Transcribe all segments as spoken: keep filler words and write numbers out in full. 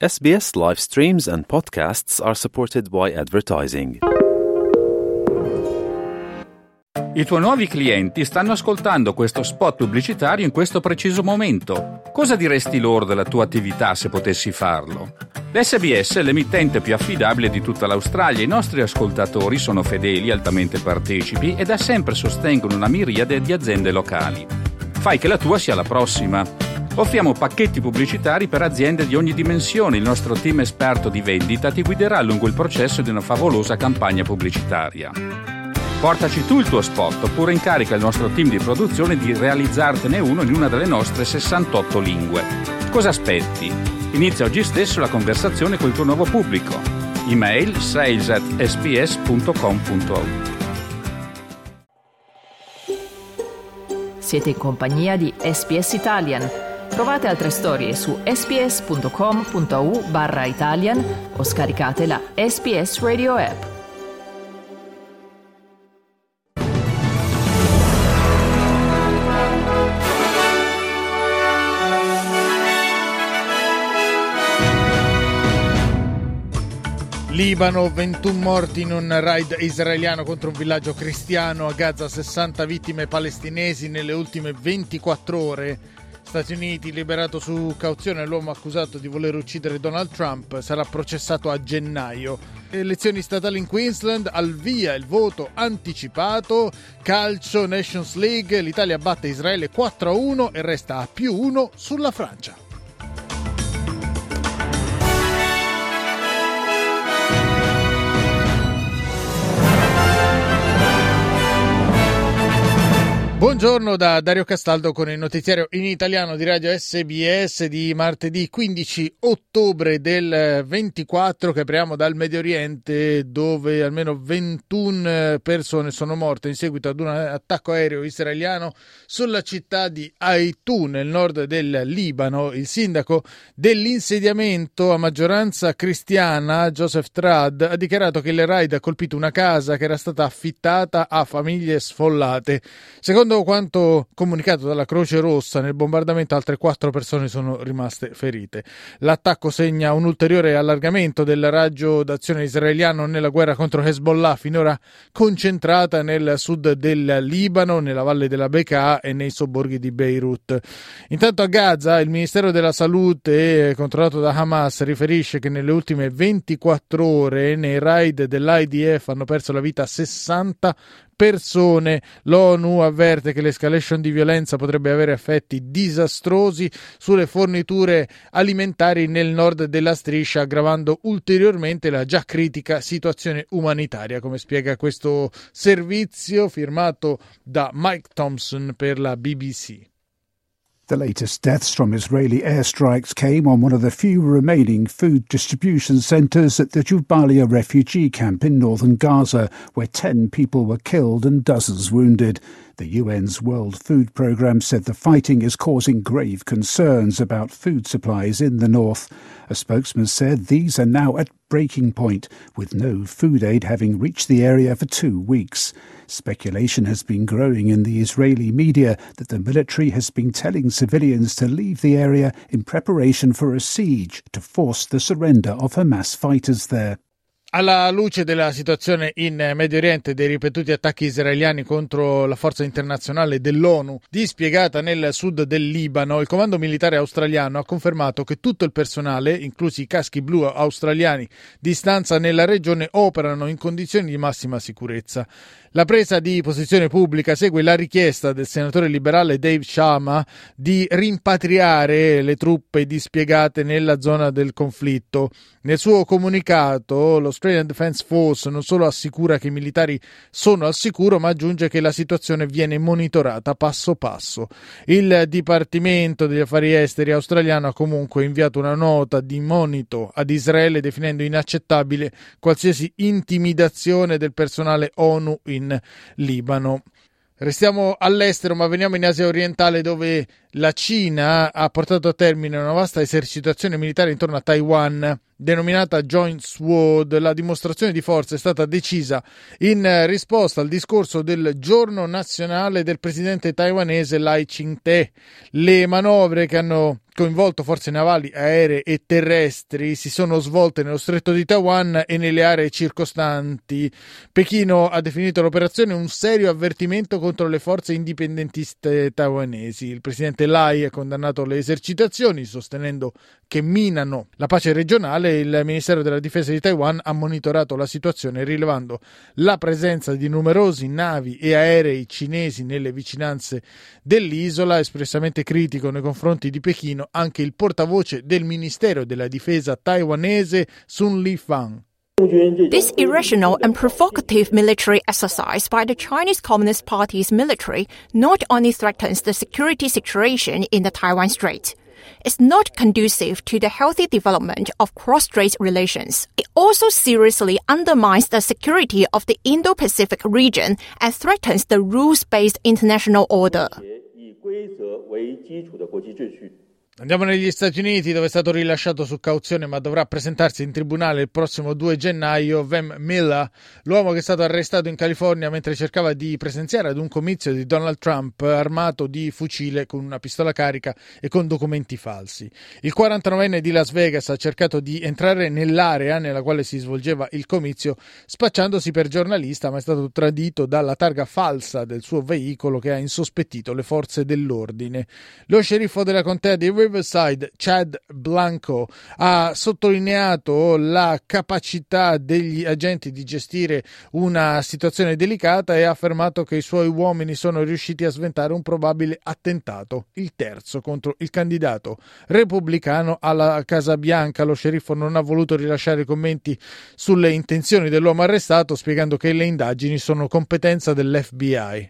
S B S live streams and podcasts are supported by advertising. I tuoi nuovi clienti stanno ascoltando questo spot pubblicitario in questo preciso momento. Cosa diresti loro della tua attività se potessi farlo? L'S B S è l'emittente più affidabile di tutta l'Australia. I nostri ascoltatori sono fedeli, altamente partecipi e da sempre sostengono una miriade di aziende locali. Fai che la tua sia la prossima. Offriamo pacchetti pubblicitari per aziende di ogni dimensione. Il nostro team esperto di vendita ti guiderà lungo il processo di una favolosa campagna pubblicitaria. Portaci tu il tuo spot oppure incarica il nostro team di produzione di realizzartene uno in una delle nostre sessantotto lingue. Cosa aspetti? Inizia oggi stesso la conversazione col tuo nuovo pubblico. Email sales at s b s punto com punto a u. Siete in compagnia di S B S Italian. Trovate altre storie su sbs.com punto a u barra Italian o scaricate la S B S Radio app. Libano, ventuno morti in un raid israeliano contro un villaggio cristiano. A Gaza sessanta vittime palestinesi nelle ultime ventiquattro ore. Stati Uniti, liberato su cauzione l'uomo accusato di voler uccidere Donald Trump, sarà processato a gennaio. Elezioni statali in Queensland, al via il voto anticipato. Calcio, Nations League, l'Italia batte Israele quattro a uno e resta a più uno sulla Francia. Buongiorno da Dario Castaldo con il notiziario in italiano di Radio S B S di martedì quindici ottobre del ventiquattro, che apriamo dal Medio Oriente, dove almeno ventuno persone sono morte in seguito ad un attacco aereo israeliano sulla città di Haitu nel nord del Libano. Il sindaco dell'insediamento a maggioranza cristiana, Joseph Trad, ha dichiarato che il raid ha colpito una casa che era stata affittata a famiglie sfollate. Secondo quanto comunicato dalla Croce Rossa, nel bombardamento altre quattro persone sono rimaste ferite. L'attacco segna un ulteriore allargamento del raggio d'azione israeliano nella guerra contro Hezbollah, finora concentrata nel sud del Libano, nella valle della Bekaa e nei sobborghi di Beirut. Intanto a Gaza il Ministero della Salute, controllato da Hamas, riferisce che nelle ultime ventiquattro ore nei raid dell'I D F hanno perso la vita sessanta persone. L'ONU avverte che l'escalation di violenza potrebbe avere effetti disastrosi sulle forniture alimentari nel nord della striscia, aggravando ulteriormente la già critica situazione umanitaria, come spiega questo servizio firmato da Mike Thompson per la B B C. The latest deaths from Israeli airstrikes came on one of the few remaining food distribution centres at the Jubalia refugee camp in northern Gaza, where ten people were killed and dozens wounded. The U N's World Food Programme said the fighting is causing grave concerns about food supplies in the north. A spokesman said these are now at breaking point, with no food aid having reached the area for two weeks. Speculation has been growing in the Israeli media that the military has been telling civilians to leave the area in preparation for a siege to force the surrender of Hamas fighters there. Alla luce della situazione in Medio Oriente e dei ripetuti attacchi israeliani contro la forza internazionale dell'ONU dispiegata nel sud del Libano, il comando militare australiano ha confermato che tutto il personale, inclusi i caschi blu australiani di stanza nella regione, operano in condizioni di massima sicurezza. La presa di posizione pubblica segue la richiesta del senatore liberale Dave Sharma di rimpatriare le truppe dispiegate nella zona del conflitto. Nel suo comunicato, l'Australian Defence Force non solo assicura che i militari sono al sicuro, ma aggiunge che la situazione viene monitorata passo passo. Il Dipartimento degli Affari Esteri australiano ha comunque inviato una nota di monito ad Israele, definendo inaccettabile qualsiasi intimidazione del personale ONU in Libano. Restiamo all'estero, ma veniamo in Asia orientale, dove la Cina ha portato a termine una vasta esercitazione militare intorno a Taiwan, denominata Joint Sword. La dimostrazione di forza è stata decisa in risposta al discorso del giorno nazionale del presidente taiwanese Lai Ching-te. Le manovre che hanno coinvolto forze navali, aeree e terrestri si sono svolte nello stretto di Taiwan e nelle aree circostanti. Pechino ha definito l'operazione un serio avvertimento contro le forze indipendentiste taiwanesi. Il presidente Lai ha condannato le esercitazioni, sostenendo che minano la pace regionale. Il Ministero della Difesa di Taiwan ha monitorato la situazione, rilevando la presenza di numerosi navi e aerei cinesi nelle vicinanze dell'isola. Espressamente critico nei confronti di Pechino anche il portavoce del Ministero della Difesa taiwanese, Sun Lifang. This irrational and provocative military exercise by the Chinese Communist Party's military not only threatens the security situation in the Taiwan Strait, it's not conducive to the healthy development of cross-strait relations. It also seriously undermines the security of the Indo-Pacific region and threatens the rules-based international order. Andiamo negli Stati Uniti, dove è stato rilasciato su cauzione ma dovrà presentarsi in tribunale il prossimo due gennaio Vam Miller, l'uomo che è stato arrestato in California mentre cercava di presenziare ad un comizio di Donald Trump armato di fucile con una pistola carica e con documenti falsi. Il quarantanovenne di Las Vegas ha cercato di entrare nell'area nella quale si svolgeva il comizio spacciandosi per giornalista, ma è stato tradito dalla targa falsa del suo veicolo che ha insospettito le forze dell'ordine. Lo sceriffo della contea di Riverside, Chad Blanco, ha sottolineato la capacità degli agenti di gestire una situazione delicata e ha affermato che i suoi uomini sono riusciti a sventare un probabile attentato, il terzo contro il candidato repubblicano alla Casa Bianca. Lo sceriffo non ha voluto rilasciare commenti sulle intenzioni dell'uomo arrestato, spiegando che le indagini sono competenza dell'F B I.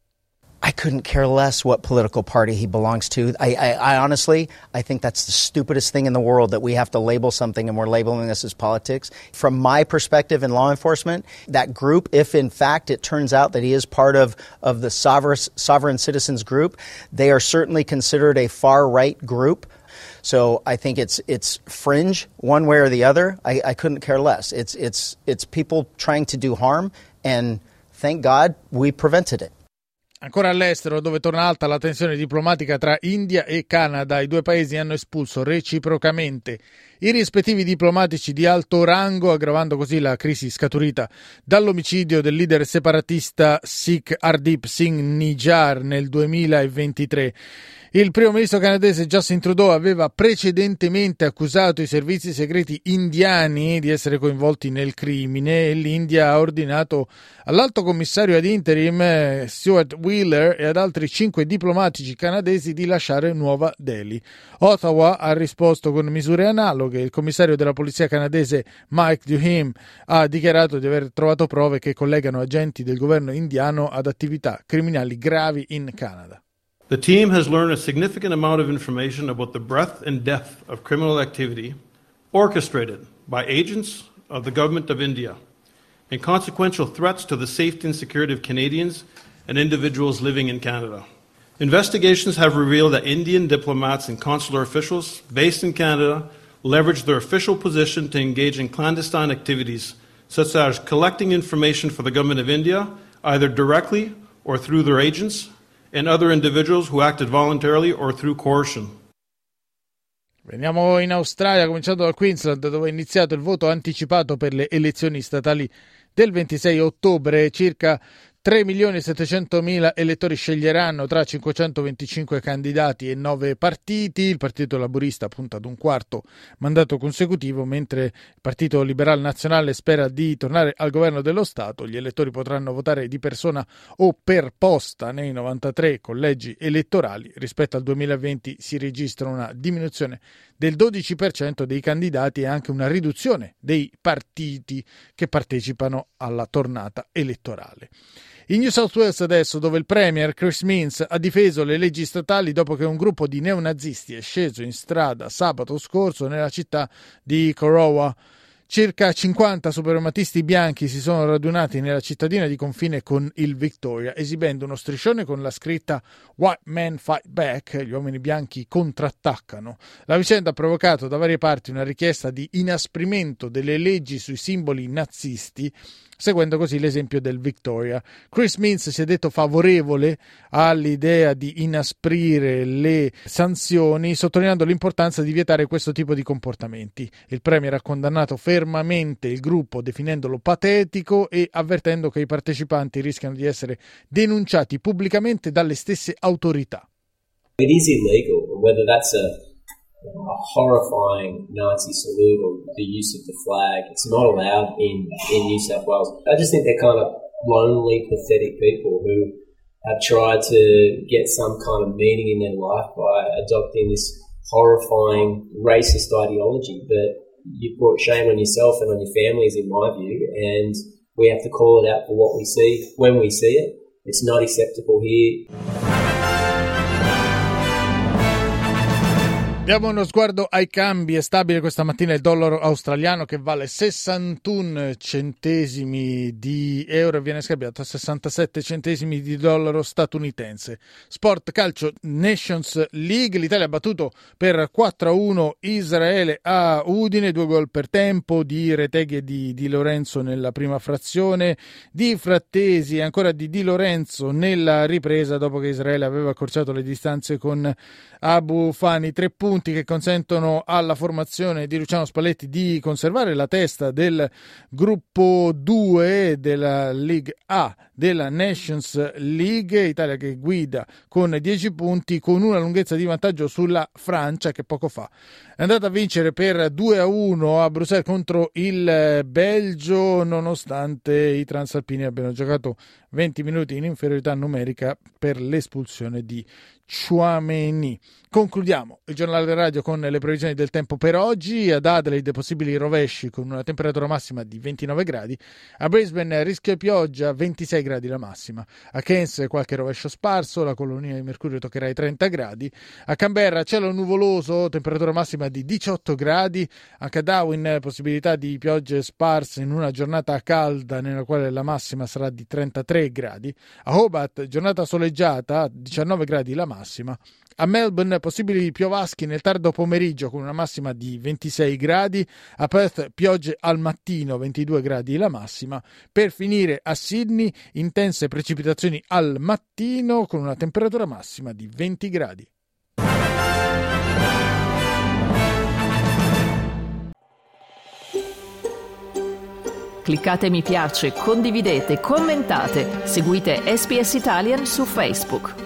I couldn't care less what political party he belongs to. I, I, I honestly, I think that's the stupidest thing in the world, that we have to label something and we're labeling this as politics. From my perspective in law enforcement, that group, if in fact it turns out that he is part of, of the sovereign, sovereign citizens group, they are certainly considered a far-right group. So I think it's it's fringe one way or the other. I, I couldn't care less. It's it's it's people trying to do harm, and thank God we prevented it. Ancora all'estero, dove torna alta la tensione diplomatica tra India e Canada, i due paesi hanno espulso reciprocamente i rispettivi diplomatici di alto rango, aggravando così la crisi scaturita dall'omicidio del leader separatista Sikh Hardeep Singh Nijjar nel duemilaventitré. Il primo ministro canadese Justin Trudeau aveva precedentemente accusato i servizi segreti indiani di essere coinvolti nel crimine e l'India ha ordinato all'alto commissario ad interim Stuart Wheeler e ad altri cinque diplomatici canadesi di lasciare Nuova Delhi. Ottawa ha risposto con misure analoghe. Il commissario della polizia canadese Mike Duhim ha dichiarato di aver trovato prove che collegano agenti del governo indiano ad attività criminali gravi in Canada. The team has learned a significant amount of information about the breadth and depth of criminal activity orchestrated by agents of the Government of India and consequential threats to the safety and security of Canadians and individuals living in Canada. Investigations have revealed that Indian diplomats and consular officials based in Canada leveraged their official position to engage in clandestine activities such as collecting information for the Government of India, either directly or through their agents, and other individuals who acted voluntarily or through coercion. Veniamo in Australia, cominciando dal Queensland, dove è iniziato il voto anticipato per le elezioni statali del ventisei ottobre. Circa tre milioni e settecentomila elettori sceglieranno tra cinquecentoventicinque candidati e nove partiti. Il Partito Laburista punta ad un quarto mandato consecutivo, mentre il Partito Liberal Nazionale spera di tornare al governo dello Stato. Gli elettori potranno votare di persona o per posta nei novantatré collegi elettorali. Rispetto al duemilaventi si registra una diminuzione del dodici per cento dei candidati e anche una riduzione dei partiti che partecipano alla tornata elettorale. In New South Wales adesso, dove il premier Chris Minns ha difeso le leggi statali dopo che un gruppo di neonazisti è sceso in strada sabato scorso nella città di Corowa. Circa cinquanta suprematisti bianchi si sono radunati nella cittadina di confine con il Victoria, esibendo uno striscione con la scritta "White Men Fight Back", gli uomini bianchi contrattaccano. La vicenda ha provocato da varie parti una richiesta di inasprimento delle leggi sui simboli nazisti, seguendo così l'esempio del Victoria. Chris Minns si è detto favorevole all'idea di inasprire le sanzioni, sottolineando l'importanza di vietare questo tipo di comportamenti. Il premier ha condannato fermamente il gruppo, definendolo patetico e avvertendo che i partecipanti rischiano di essere denunciati pubblicamente dalle stesse autorità. It is illegal, whether that's a a horrifying Nazi salute or the use of the flag. It's not allowed in, in New South Wales. I just think they're kind of lonely, pathetic people who have tried to get some kind of meaning in their life by adopting this horrifying racist ideology. But you brought shame on yourself and on your families, in my view, and we have to call it out for what we see when we see it. It's not acceptable here. Diamo uno sguardo ai cambi. È stabile questa mattina il dollaro australiano che vale sessantuno centesimi di euro e viene scambiato a sessantasette centesimi di dollaro statunitense. Sport calcio Nations League, l'Italia ha battuto per quattro a uno Israele a Udine, due gol per tempo di Reteghi e di Di Lorenzo nella prima frazione, di Frattesi e ancora di Di Lorenzo nella ripresa, dopo che Israele aveva accorciato le distanze con Abu Fani. Tre punti che consentono alla formazione di Luciano Spalletti di conservare la testa del gruppo due della League A della Nations League. Italia che guida con dieci punti, con una lunghezza di vantaggio sulla Francia, che poco fa è andata a vincere per due a uno a Bruxelles contro il Belgio, nonostante i transalpini abbiano giocato venti minuti in inferiorità numerica per l'espulsione di Chouameni. Concludiamo il giornale radio con le previsioni del tempo per oggi. Ad Adelaide possibili rovesci con una temperatura massima di ventinove gradi, a Brisbane rischio pioggia, ventisei gradi la massima, a Cairns qualche rovescio sparso, la colonia di mercurio toccherà i trenta gradi, a Canberra cielo nuvoloso, temperatura massima di diciotto gradi, anche a Darwin possibilità di piogge sparse in una giornata calda nella quale la massima sarà di trentatré gradi, a Hobart giornata soleggiata, diciannove gradi la massima, a Melbourne possibili piovaschi nel tardo pomeriggio con una massima di ventisei gradi, a Perth piogge al mattino, ventidue gradi la massima, per finire a Sydney intense precipitazioni al mattino con una temperatura massima di venti gradi. Cliccate mi piace, condividete, commentate, seguite S B S Italian su Facebook.